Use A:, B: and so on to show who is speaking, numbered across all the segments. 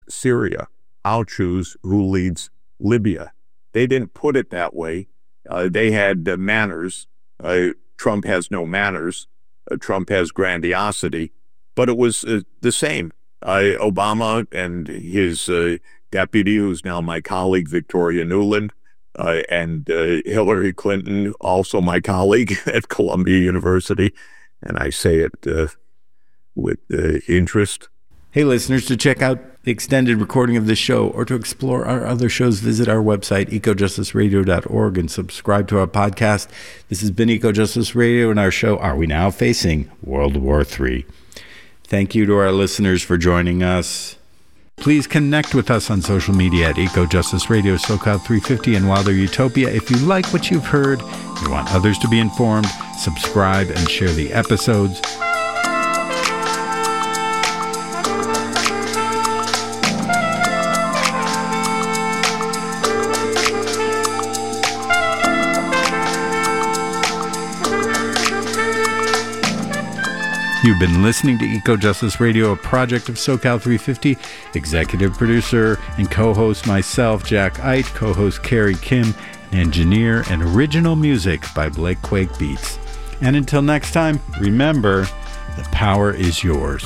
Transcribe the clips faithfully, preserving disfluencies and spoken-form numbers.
A: Syria. I'll choose who leads Libya. They didn't put it that way. Uh, they had uh, manners. Uh, Trump has no manners. Uh, Trump has grandiosity. But it was uh, the same. Uh, Obama and his uh, deputy, who's now my colleague, Victoria Nuland, uh, and uh, Hillary Clinton, also my colleague at Columbia University. And I say it uh, with uh, interest.
B: Hey, listeners, to check out the extended recording of this show or to explore our other shows, visit our website, eco justice radio dot org, and subscribe to our podcast. This has been Eco Justice Radio and our show, Are We Now Facing World War Three? Thank you to our listeners for joining us. Please connect with us on social media at Eco Justice Radio, SoCal three fifty, and Wilder Utopia. If you like what you've heard, you want others to be informed, subscribe and share the episodes. You've been listening to Eco Justice Radio, a project of SoCal three fifty. Executive producer and co-host myself, Jack Eit, co-host Carrie Kim, and engineer and original music by Blake Quake Beats. And until next time, remember, the power is yours.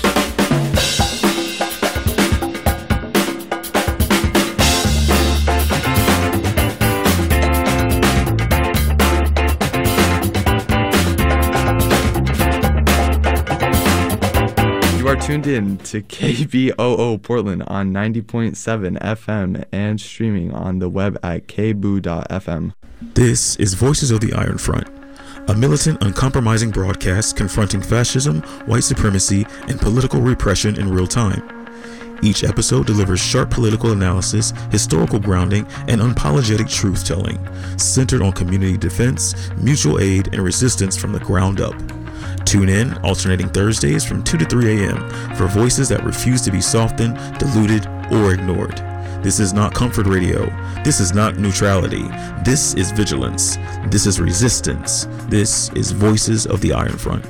C: Tuned in to K B O O Portland on ninety point seven F M and streaming on the web at k b o dot f m.
D: This is Voices of the Iron Front, a militant, uncompromising broadcast confronting fascism, white supremacy, and political repression in real time. Each episode delivers sharp political analysis, historical grounding, and unapologetic truth-telling, centered on community defense, mutual aid, and resistance from the ground up. Tune in, alternating Thursdays from two to three a.m. for voices that refuse to be softened, diluted, or ignored. This is not comfort radio. This is not neutrality. This is vigilance. This is resistance. This is Voices of the Iron Front.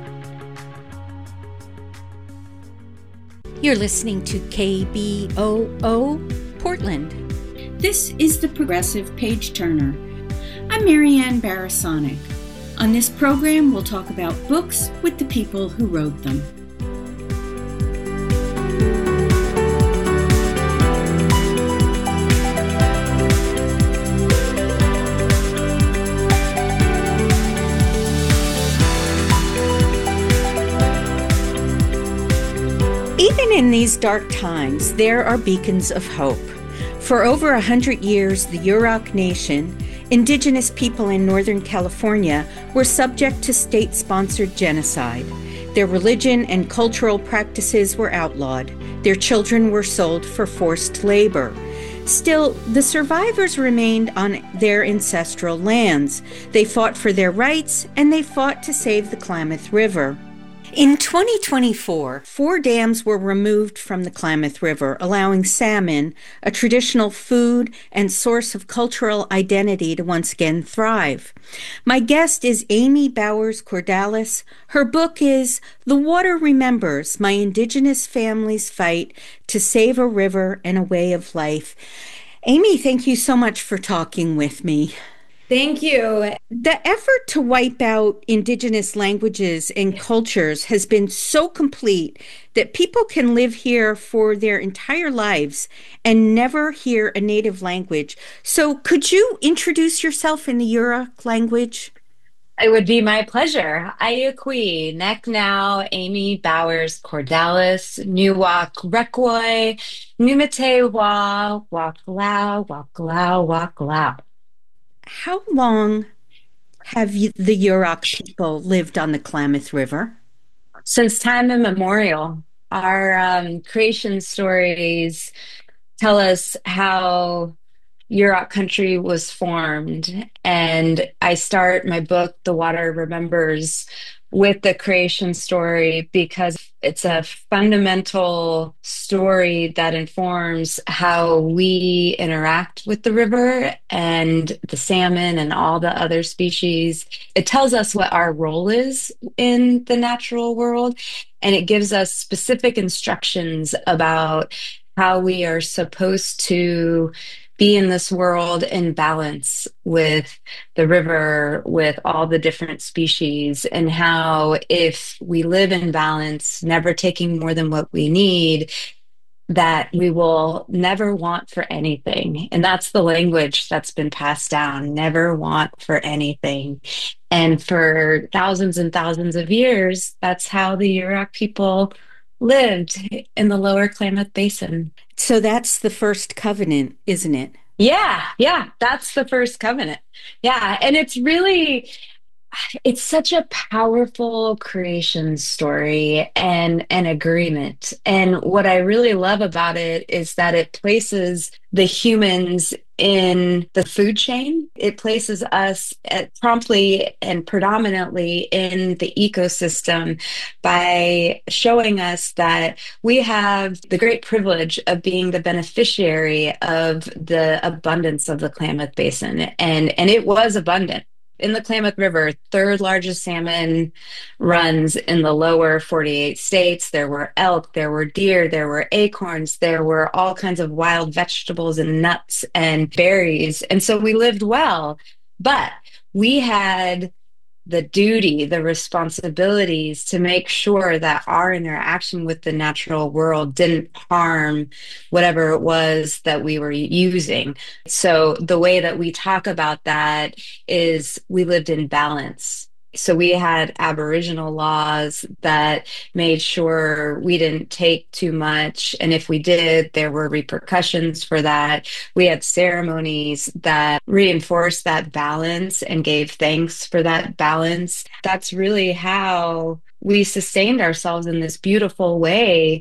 E: You're listening to K B O O Portland.
F: This is the Progressive Page Turner. I'm Marianne Barasonic. On this program, we'll talk about books with the people who wrote them.
E: Even in these dark times, there are beacons of hope. For over a hundred years, the Yurok Nation, indigenous people in Northern California, were subject to state-sponsored genocide. Their religion and cultural practices were outlawed. Their children were sold for forced labor. Still, the survivors remained on their ancestral lands. They fought for their rights, and they fought to save the Klamath River. In twenty twenty-four, four dams were removed from the Klamath River, allowing salmon, a traditional food and source of cultural identity, to once again thrive. My guest is Amy Bowers Cordalis. Her book is The Water Remembers: My Indigenous Family's Fight to Save a River and a Way of Life. Amy, thank you so much for talking with me.
G: Thank you.
E: The effort to wipe out indigenous languages and cultures has been so complete that people can live here for their entire lives and never hear a native language. So could you introduce yourself in the Yurok language?
G: It would be my pleasure. Ayakwi, Nek Now, Amy Bowers Cordalis, Nuwak Rekwoi, Numite Wa, Waklau, Waklau, Waklau.
E: How long have you, the Yurok people lived on the Klamath River?
G: Since time immemorial. Our um, creation stories tell us how Yurok country was formed. And I start my book, The Water Remembers, with the creation story because it's a fundamental story that informs how we interact with the river and the salmon and all the other species. It tells us what our role is in the natural world, and it gives us specific instructions about how we are supposed to be in this world in balance with the river, with all the different species, and how if we live in balance, never taking more than what we need, that we will never want for anything. And that's the language that's been passed down, never want for anything. And for thousands and thousands of years, that's how the Yurok people lived in the lower Klamath Basin.
E: So that's the first covenant, isn't it?
G: Yeah, yeah, that's the first covenant. Yeah, and it's really, it's such a powerful creation story and an agreement. And what I really love about it is that it places the humans in the food chain. It places us at, promptly and predominantly in the ecosystem by showing us that we have the great privilege of being the beneficiary of the abundance of the Klamath Basin. And, and it was abundant. In the Klamath River, third largest salmon runs in the lower forty-eight states. There were elk, there were deer, there were acorns, there were all kinds of wild vegetables and nuts and berries. And so we lived well, but we had the duty, the responsibilities to make sure that our interaction with the natural world didn't harm whatever it was that we were using. So the way that we talk about that is we lived in balance. So we had Aboriginal laws that made sure we didn't take too much. And if we did, there were repercussions for that. We had ceremonies that reinforced that balance and gave thanks for that balance. That's really how we sustained ourselves in this beautiful way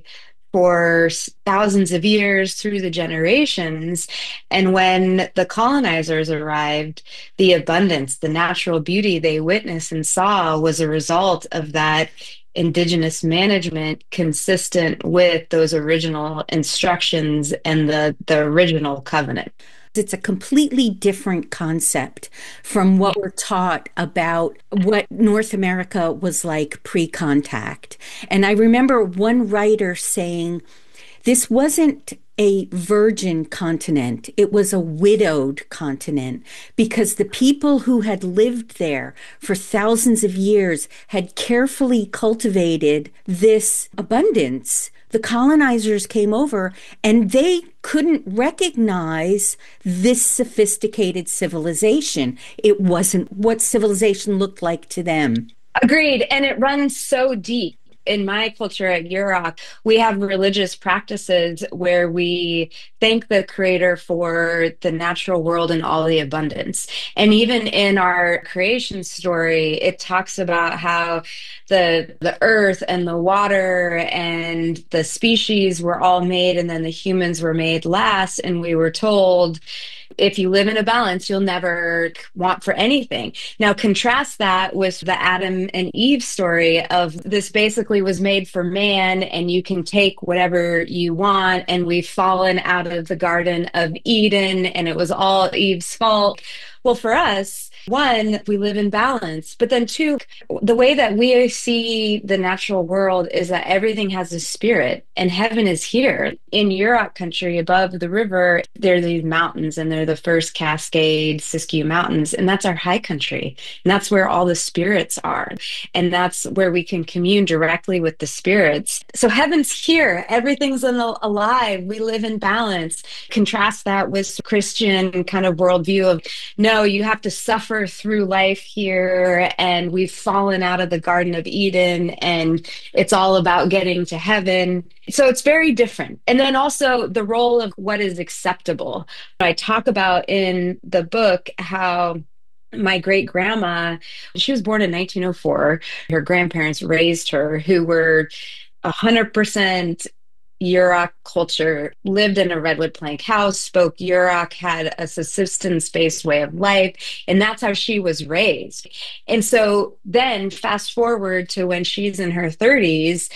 G: for thousands of years through the generations. And when the colonizers arrived, the abundance, the natural beauty they witnessed and saw was a result of that indigenous management consistent with those original instructions and the, the original covenant.
E: It's a completely different concept from what we're taught about what North America was like pre-contact. And I remember one writer saying, this wasn't a virgin continent, it was a widowed continent, because the people who had lived there for thousands of years had carefully cultivated this abundance. The colonizers came over and they couldn't recognize this sophisticated civilization. It wasn't what civilization looked like to them.
G: Agreed. And it runs so deep. In my culture at Yurok, we have religious practices where we thank the Creator for the natural world and all the abundance. And even in our creation story, it talks about how the the earth and the water and the species were all made, and then the humans were made last. And we were told, if you live in a balance, you'll never want for anything. Now, contrast that with the Adam and Eve story of this basically was made for man, and you can take whatever you want. And we've fallen out of the Garden of Eden, and it was all Eve's fault. Well, for us, one, we live in balance, but then two, the way that we see the natural world is that everything has a spirit, and heaven is here. In Yurok country, above the river, there are these mountains, and they're the first Cascade, Siskiyou Mountains, and that's our high country. And that's where all the spirits are. And that's where we can commune directly with the spirits. So heaven's here. Everything's alive. We live in balance. Contrast that with Christian kind of worldview of, no, you have to suffer through life here, and we've fallen out of the Garden of Eden, and it's all about getting to heaven. So it's very different. And then also the role of what is acceptable. I talk about in the book how my great grandma, she was born in nineteen oh four. Her grandparents raised her, who were one hundred percent Yurok culture, lived in a redwood plank house, spoke Yurok, had a subsistence-based way of life, and that's how she was raised. And so then fast forward to when she's in her thirties,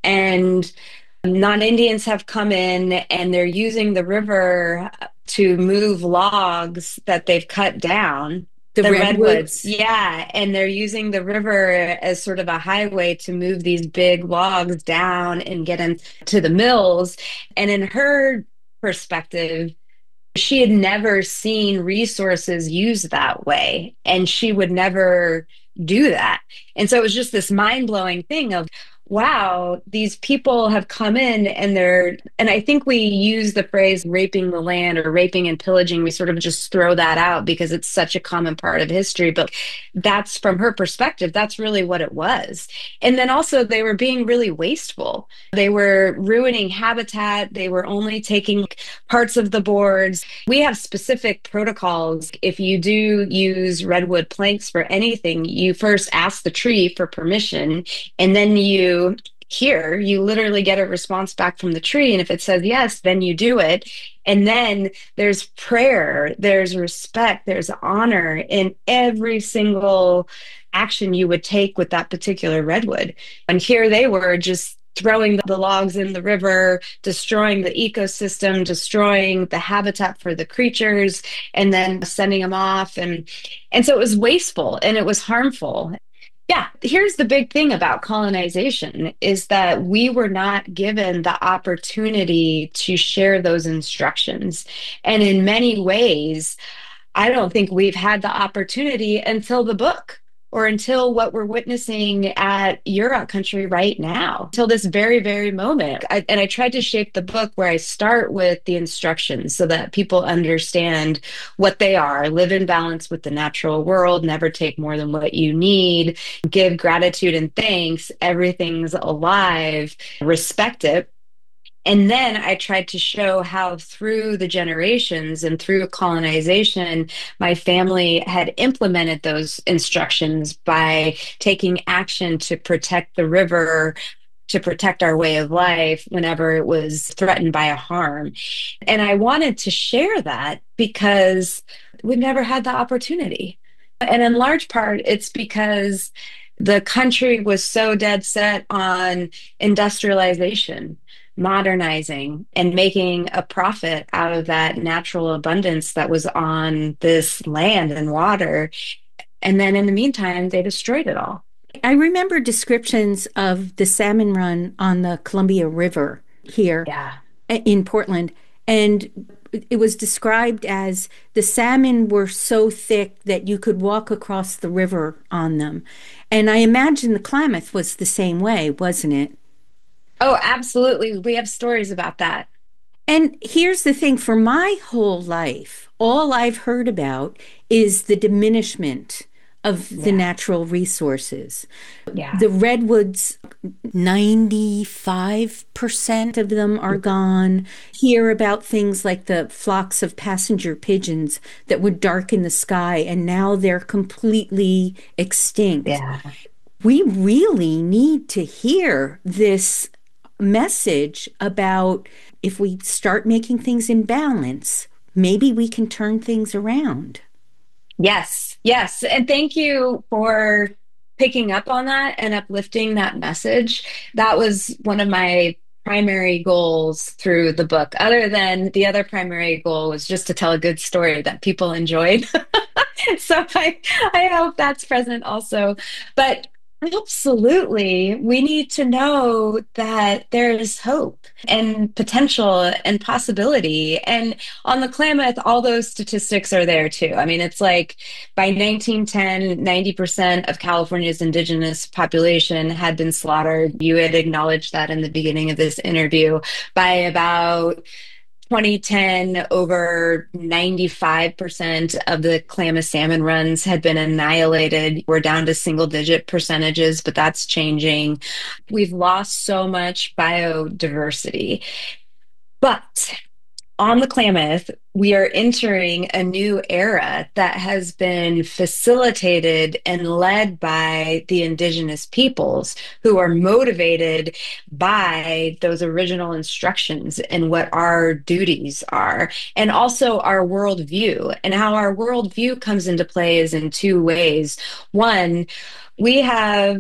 G: and non-Indians have come in, and they're using the river to move logs that they've cut down
E: The,
G: The
E: redwoods.
G: redwoods, yeah. And they're using the river as sort of a highway to move these big logs down and get them to the mills. And in her perspective, she had never seen resources used that way, and she would never do that. And so it was just this mind blowing thing of, wow, these people have come in and they're, and I think we use the phrase raping the land or raping and pillaging. We sort of just throw that out because it's such a common part of history. But that's from her perspective, that's really what it was. And then also, they were being really wasteful. They were ruining habitat. They were only taking parts of the boards. We have specific protocols. If you do use redwood planks for anything, you first ask the tree for permission, and then you here you literally get a response back from the tree, and if it says yes, then you do it. And then there's prayer, there's respect, there's honor in every single action you would take with that particular redwood. And here they were just throwing the logs in the river, destroying the ecosystem, destroying the habitat for the creatures, and then sending them off. And and so it was wasteful and it was harmful. Yeah, here's the big thing about colonization is that we were not given the opportunity to share those instructions. And in many ways, I don't think we've had the opportunity until the book, or until what we're witnessing at Yurok country right now, until this very, very moment. I, and I tried to shape the book where I start with the instructions so that people understand what they are: live in balance with the natural world, never take more than what you need, give gratitude and thanks, everything's alive, respect it. And then I tried to show how through the generations and through colonization, my family had implemented those instructions by taking action to protect the river, to protect our way of life whenever it was threatened by a harm. And I wanted to share that because we've never had the opportunity. And in large part, it's because the country was so dead set on industrialization, modernizing, and making a profit out of that natural abundance that was on this land and water. And then in the meantime, they destroyed it all.
E: I remember descriptions of the salmon run on the Columbia River here
G: Yeah.
E: in Portland. And it was described as the salmon were so thick that you could walk across the river on them. And I imagine the Klamath was the same way, wasn't it?
G: Oh, absolutely. We have stories about that.
E: And here's the thing, for my whole life, all I've heard about is the diminishment of the
G: Yeah.
E: natural resources.
G: Yeah.
E: The redwoods, ninety-five percent of them are gone. Hear about things like the flocks of passenger pigeons that would darken the sky, and now they're completely extinct.
G: Yeah.
E: We really need to hear this message about, if we start making things in balance, maybe we can turn things around.
G: Yes, yes. And thank you for picking up on that and uplifting that message. That was one of my primary goals through the book. Other than the other primary goal was just to tell a good story that people enjoyed. So I, I hope that's present also. But absolutely, we need to know that there is hope and potential and possibility. And on the Klamath, all those statistics are there too. I mean, it's like by nineteen ten, ninety percent of California's indigenous population had been slaughtered. You had acknowledged that in the beginning of this interview. By about twenty ten, over ninety-five percent of the Klamath salmon runs had been annihilated. We're down to single digit percentages, but that's changing. We've lost so much biodiversity. But on the Klamath, we are entering a new era that has been facilitated and led by the indigenous peoples who are motivated by those original instructions and what our duties are, and also our worldview. And how our worldview comes into play is in two ways. One, we have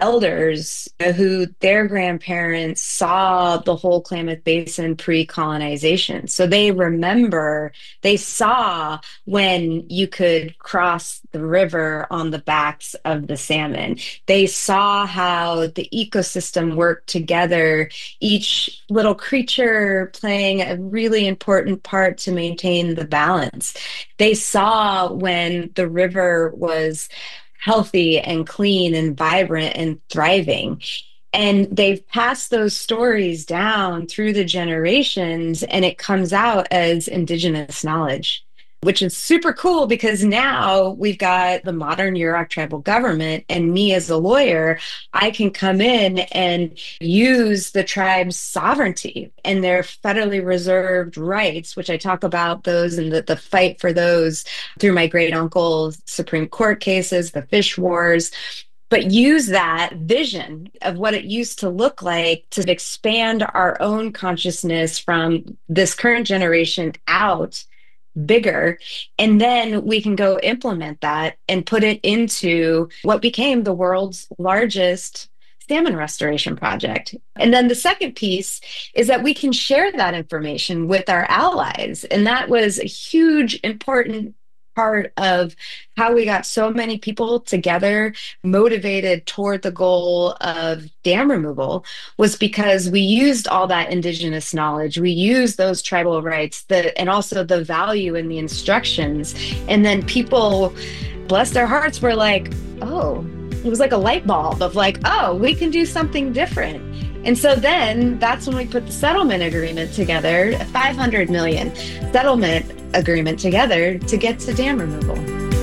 G: elders who their grandparents saw the whole Klamath Basin pre-colonization. So they remember, they saw when you could cross the river on the backs of the salmon. They saw how the ecosystem worked together, each little creature playing a really important part to maintain the balance. They saw when the river was healthy and clean and vibrant and thriving. And they've passed those stories down through the generations, and it comes out as indigenous knowledge, which is super cool because now we've got the modern Yurok tribal government, and me as a lawyer, I can come in and use the tribe's sovereignty and their federally reserved rights, which I talk about those and the, the fight for those through my great uncle's Supreme Court cases, the fish wars. But use that vision of what it used to look like to expand our own consciousness from this current generation out bigger, and then we can go implement that and put it into what became the world's largest salmon restoration project. And then the second piece is that we can share that information with our allies, and that was a huge important part of how we got so many people together motivated toward the goal of dam removal, was because we used all that indigenous knowledge, we used those tribal rights, the, and also the value in the instructions. And then people, bless their hearts, were like, oh, it was like a light bulb of like, oh, we can do something different. And so then that's when we put the settlement agreement together, a five hundred million settlement agreement together to get to dam removal.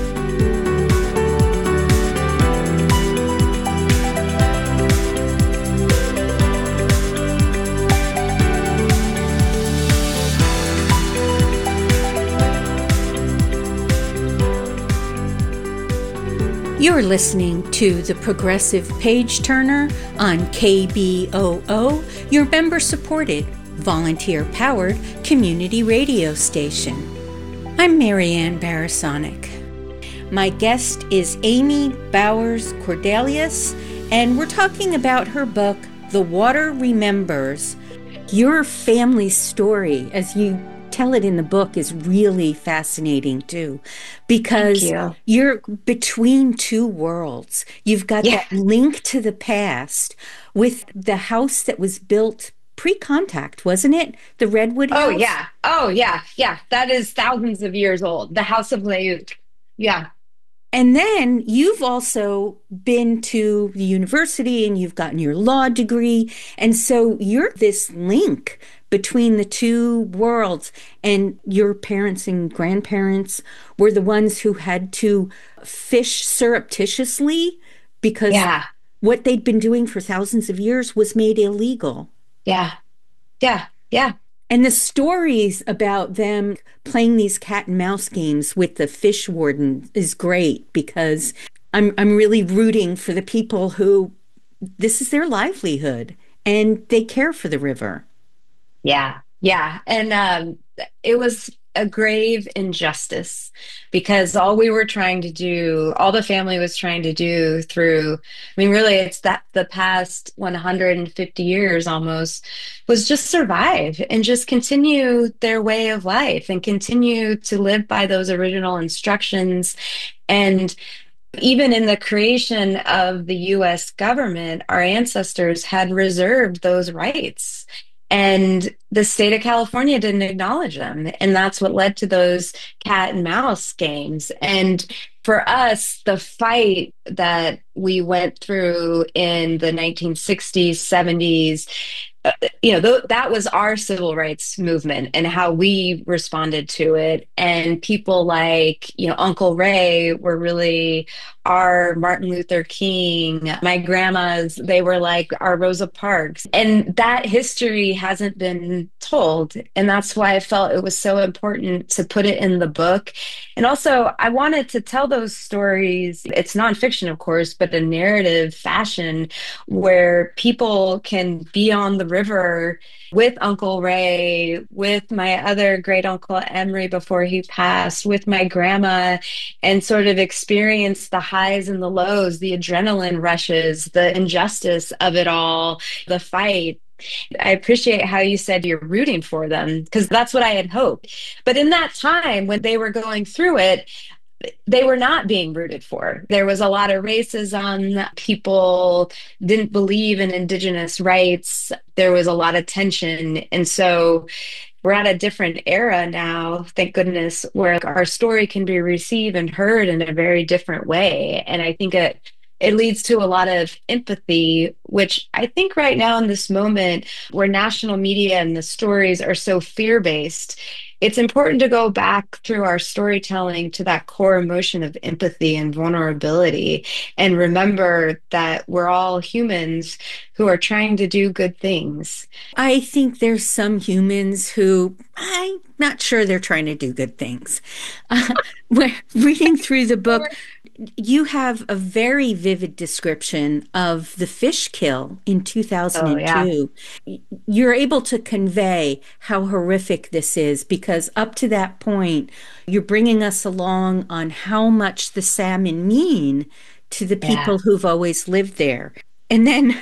E: You're listening to The Progressive Page Turner on K B O O, your member-supported, volunteer-powered community radio station. I'm Marianne Barasonic. My guest is Amy Bowers Cordelius, and we're talking about her book, The Water Remembers. Your family story, as you tell it in the book, is really fascinating too, because
G: you.
E: you're between two worlds. You've got
G: Yeah.
E: that link to the past with the house that was built pre-contact, wasn't it? The Redwood House?
G: Oh, yeah. Oh, yeah. Yeah. That is thousands of years old. The House of Leyuk. Yeah.
E: And then you've also been to the university and you've gotten your law degree. And so you're this link between the two worlds. And your parents and grandparents were the ones who had to fish surreptitiously because
G: Yeah.
E: what they'd been doing for thousands of years was made illegal.
G: Yeah. Yeah. Yeah.
E: And the stories about them playing these cat and mouse games with the fish warden is great, because I'm I'm really rooting for the people who this is their livelihood and they care for the river.
G: Yeah. Yeah. And um, it was a grave injustice, because all we were trying to do, all the family was trying to do through, I mean, really, it's that the past one hundred fifty years almost, was just survive and just continue their way of life and continue to live by those original instructions. And even in the creation of the U S government, our ancestors had reserved those rights. And the state of California didn't acknowledge them. And that's what led to those cat and mouse games. And for us, the fight that we went through in the nineteen sixties, seventies, uh, you know, th- that was our civil rights movement and how we responded to it. And people like, you know, Uncle Ray were really our Martin Luther King. My grandmas, they were like our Rosa Parks. And that history hasn't been told. And that's why I felt it was so important to put it in the book. And also, I wanted to tell those stories. It's nonfiction, of course, but a narrative fashion where people can be on the river with Uncle Ray, with my other great uncle Emery before he passed, with my grandma, and sort of experience the highs and the lows, the adrenaline rushes, the injustice of it all, the fight. I appreciate how you said you're rooting for them, because that's what I had hoped. But in that time when they were going through it, they were not being rooted for. There was a lot of racism. People didn't believe in Indigenous rights. There was a lot of tension. And so we're at a different era now, thank goodness, where our story can be received and heard in a very different way. And I think it it leads to a lot of empathy, which I think right now in this moment where national media and the stories are so fear-based, it's important to go back through our storytelling to that core emotion of empathy and vulnerability, and remember that we're all humans who are trying to do good things.
E: I think there's some humans who I'm not sure they're trying to do good things. Uh, reading through the book, you have a very vivid description of the fish kill in two thousand two. Oh, yeah. You're able to convey how horrific this is, because up to that point, you're bringing us along on how much the salmon mean to the people yeah. who've always lived there. And then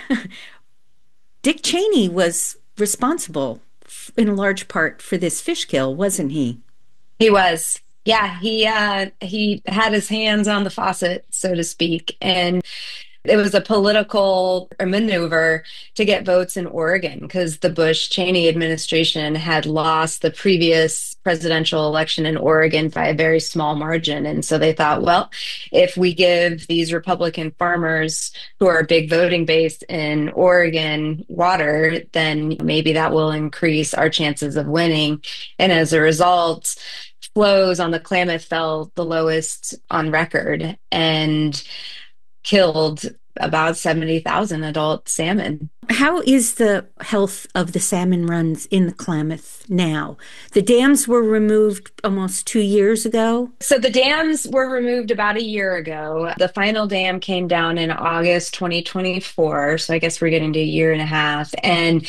E: Dick Cheney was responsible in large part for this fish kill, wasn't he?
G: He was. Yeah, he uh, he had his hands on the faucet, so to speak, and it was a political maneuver to get votes in Oregon because the Bush-Cheney administration had lost the previous presidential election in Oregon by a very small margin. And so they thought, well, if we give these Republican farmers who are a big voting base in Oregon water, then maybe that will increase our chances of winning. And as a result, flows on the Klamath fell the lowest on record and killed about seventy thousand adult salmon.
E: How is the health of the salmon runs in the Klamath now? The dams were removed almost two years ago.
G: So the dams were removed about a year ago. The final dam came down in August twenty twenty-four. So I guess we're getting to a year and a half. And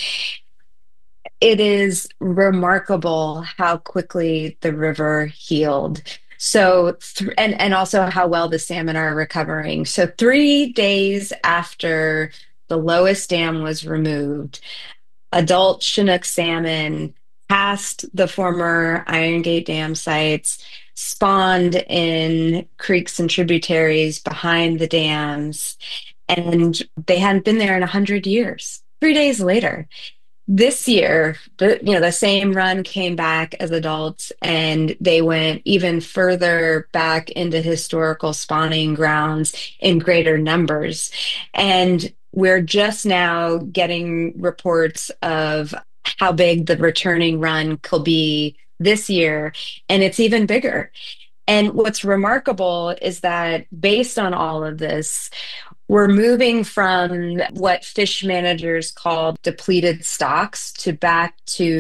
G: it is remarkable how quickly the river healed. So, th- and, and also how well the salmon are recovering. So three days after the lowest dam was removed, adult Chinook salmon passed the former Iron Gate Dam sites, spawned in creeks and tributaries behind the dams, and they hadn't been there in a hundred years. Three days later. This year, the, you know, the same run came back as adults, and they went even further back into historical spawning grounds in greater numbers. And we're just now getting reports of how big the returning run could be this year, and it's even bigger. And what's remarkable is that based on all of this, we're moving from what fish managers call depleted stocks to back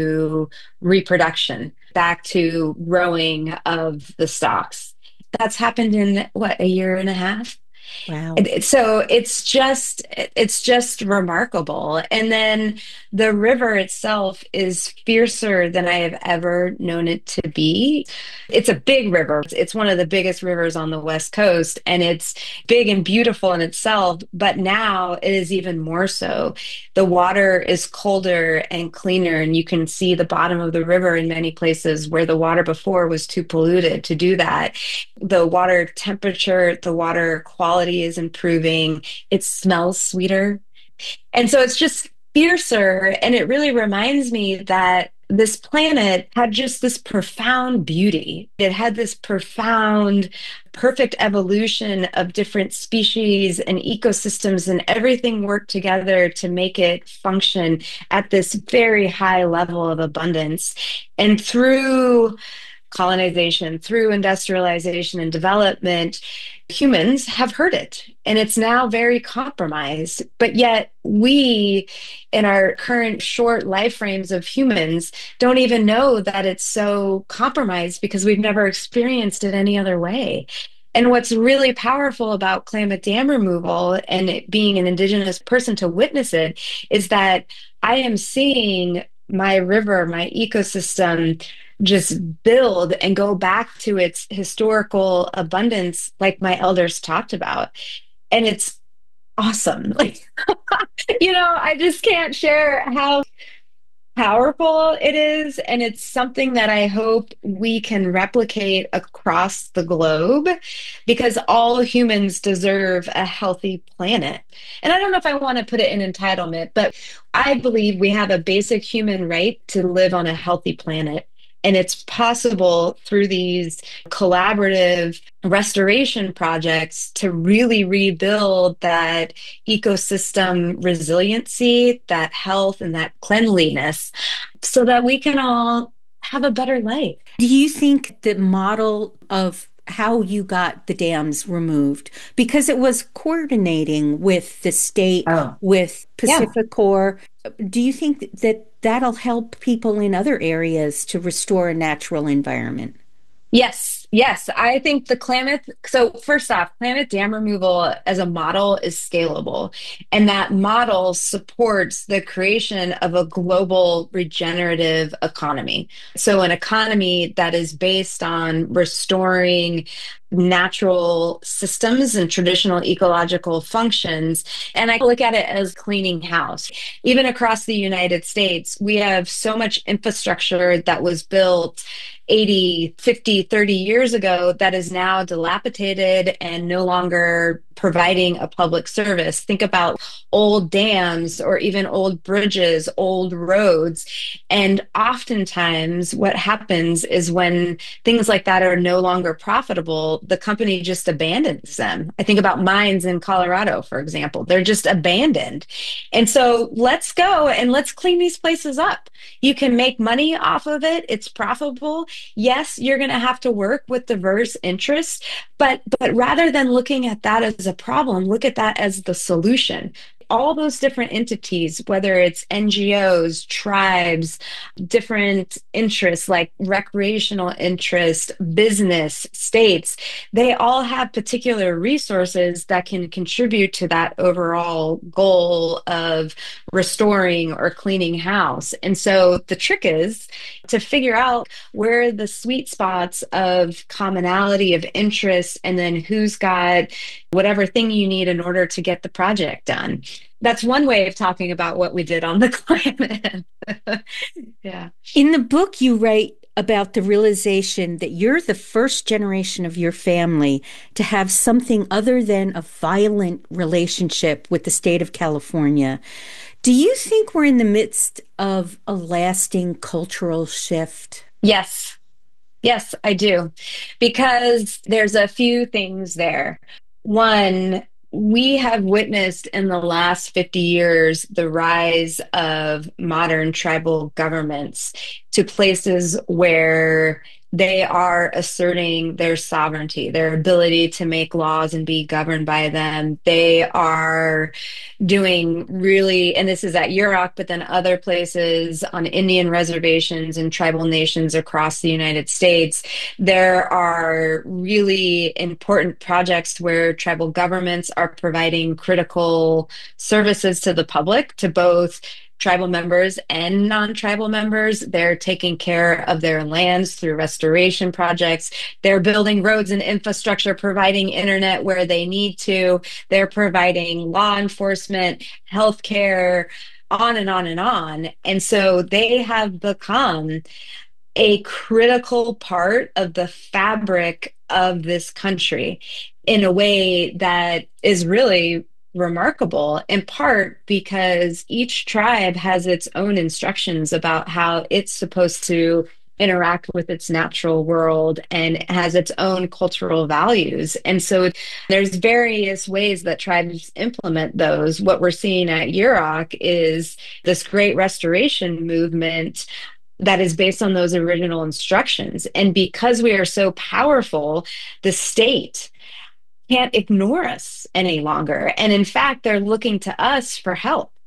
G: to reproduction, back to growing of the stocks. That's happened in, what, a year and a half?
E: Wow.
G: So it's just it's just remarkable. And then the river itself is fiercer than I have ever known it to be. It's a big river. It's one of the biggest rivers on the West Coast, and it's big and beautiful in itself, but now it is even more so. The water is colder and cleaner, and you can see the bottom of the river in many places where the water before was too polluted to do that. The water temperature, the water quality is improving. It smells sweeter. And so it's just fiercer. And it really reminds me that this planet had just this profound beauty. It had this profound, perfect evolution of different species and ecosystems, and everything worked together to make it function at this very high level of abundance. And through colonization, through industrialization and development, humans have hurt it, and it's now very compromised. But yet we, in our current short life frames of humans, don't even know that it's so compromised because we've never experienced it any other way. And what's really powerful about Klamath Dam removal, and it being an Indigenous person to witness it, is that I am seeing my river, my ecosystem just build and go back to its historical abundance, like my elders talked about. And it's awesome. Like, you know, I just can't share how powerful it is. And it's something that I hope we can replicate across the globe because all humans deserve a healthy planet. And I don't know if I want to put it in entitlement, but I believe we have a basic human right to live on a healthy planet. And it's possible through these collaborative restoration projects to really rebuild that ecosystem resiliency, that health, and that cleanliness so that we can all have a better life.
E: Do you think the model of how you got the dams removed, because it was coordinating with the state,
G: Oh.
E: with
G: Yeah.
E: Pacificor, do you think that that'll help people in other areas to restore a natural environment?
G: Yes, yes. I think the Klamath, so first off, Klamath dam removal as a model is scalable. And that model supports the creation of a global regenerative economy. So, an economy that is based on restoring natural systems and traditional ecological functions. And I look at it as cleaning house. Even across the United States, we have so much infrastructure that was built eighty, fifty, thirty years ago that is now dilapidated and no longer providing a public service. Think about old dams or even old bridges, old roads. And oftentimes what happens is when things like that are no longer profitable, the company just abandons them. I think about mines in Colorado, for example. They're just abandoned. And so let's go and let's clean these places up. You can make money off of it. It's profitable. Yes, you're going to have to work with diverse interests, but but rather than looking at that as a problem, look at that as the solution. All those different entities, whether it's N G Os, tribes, different interests like recreational interest, business, states, they all have particular resources that can contribute to that overall goal of restoring or cleaning house. And so the trick is to figure out where the sweet spots of commonality of interest and then who's got whatever thing you need in order to get the project done. That's one way of talking about what we did on the climate. Yeah.
E: In the book, you write about the realization that you're the first generation of your family to have something other than a violent relationship with the state of California. Do you think we're in the midst of a lasting cultural shift?
G: Yes. Yes, I do. Because there's a few things there. One, we have witnessed in the last fifty years the rise of modern tribal governments to places where they are asserting their sovereignty, their ability to make laws and be governed by them. They are doing really, and this is at Yurok, but then other places on Indian reservations and tribal nations across the United States. There are really important projects where tribal governments are providing critical services to the public, to both tribal members and non-tribal members. They're taking care of their lands through restoration projects. They're building roads and infrastructure, providing internet where they need to. They're providing law enforcement, healthcare, on and on and on. And so they have become a critical part of the fabric of this country in a way that is really remarkable, in part because each tribe has its own instructions about how it's supposed to interact with its natural world and has its own cultural values. And so there's various ways that tribes implement those. What we're seeing at Yurok is this great restoration movement that is based on those original instructions. And because we are so powerful, the state can't ignore us any longer. And in fact, they're looking to us for help.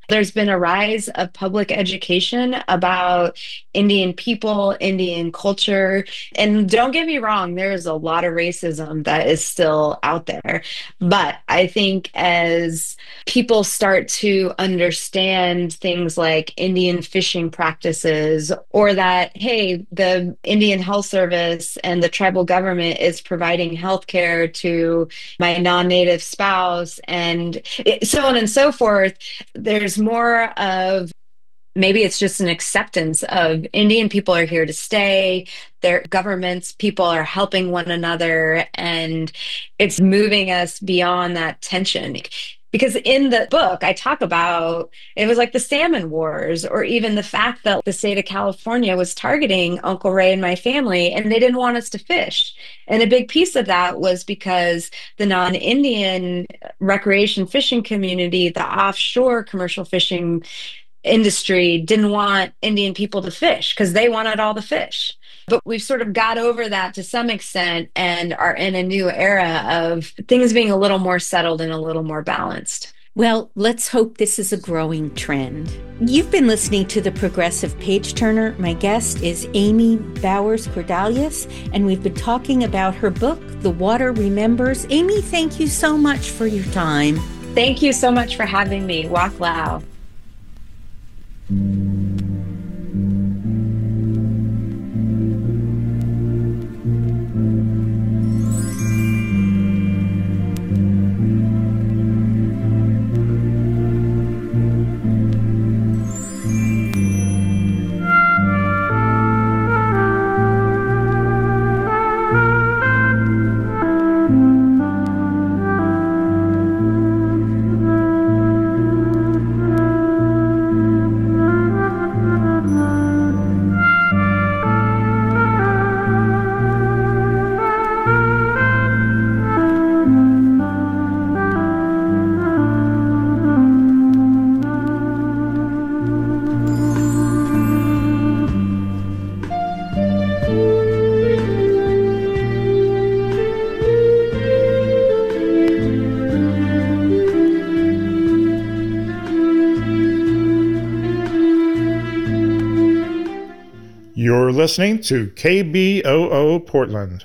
G: There's been a rise of public education about Indian people, Indian culture. And don't get me wrong, there is a lot of racism that is still out there. But I think as people start to understand things like Indian fishing practices, or that, hey, the Indian Health Service and the tribal government is providing health care to my non-native spouse, and it, so on and so forth, there's more of, maybe it's just an acceptance of Indian people are here to stay, their governments, people are helping one another, and it's moving us beyond that tension. Because in the book, I talk about, it was like the salmon wars, or even the fact that the state of California was targeting Uncle Ray and my family, and they didn't want us to fish. And a big piece of that was because the non-Indian recreation fishing community, the offshore commercial fishing industry, didn't want Indian people to fish because they wanted all the fish. But we've sort of got over that to some extent and are in a new era of things being a little more settled and a little more balanced.
E: Well, let's hope this is a growing trend. You've been listening to The Progressive Page Turner. My guest is Amy Bowers Cordalius, and we've been talking about her book, The Water Remembers. Amy, thank you so much for your time.
G: Thank you so much for having me. Walk Lao.
H: You're listening to K B O O Portland.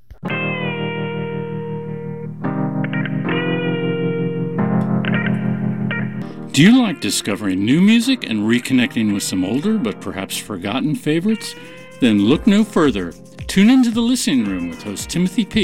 I: Do you like discovering new music and reconnecting with some older but perhaps forgotten favorites? Then look no further. Tune into The Listening Room with host Timothy P.